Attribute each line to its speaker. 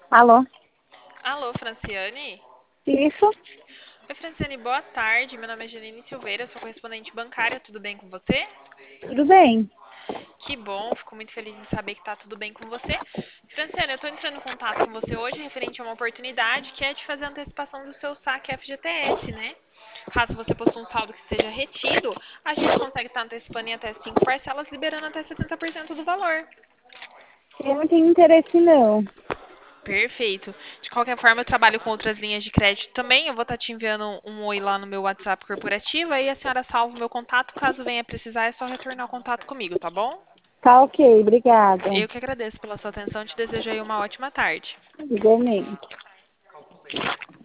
Speaker 1: Alô?
Speaker 2: Alô, Franciane?
Speaker 1: Isso?
Speaker 2: Oi, Franciane, boa tarde. Meu nome é Janine Silveira, sou correspondente bancária. Tudo bem com você?
Speaker 1: Tudo bem?
Speaker 2: Que bom, fico muito feliz em saber que tá tudo bem com você. Franciane, eu tô entrando em contato com você hoje referente a uma oportunidade que é de fazer a antecipação do seu saque FGTS, né? Caso você possua um saldo que seja retido, a gente consegue estar antecipando em até 5 parcelas, liberando até 70% do valor.
Speaker 1: Eu não tenho interesse, não.
Speaker 2: Perfeito. De qualquer forma, eu trabalho com outras linhas de crédito também. Eu vou estar te enviando um oi lá no meu WhatsApp corporativo. Aí a senhora salva o meu contato. Caso venha precisar, é só retornar o contato comigo, tá bom?
Speaker 1: Tá ok, obrigada.
Speaker 2: Eu que agradeço pela sua atenção. Te desejo aí uma ótima tarde.
Speaker 1: Igualmente.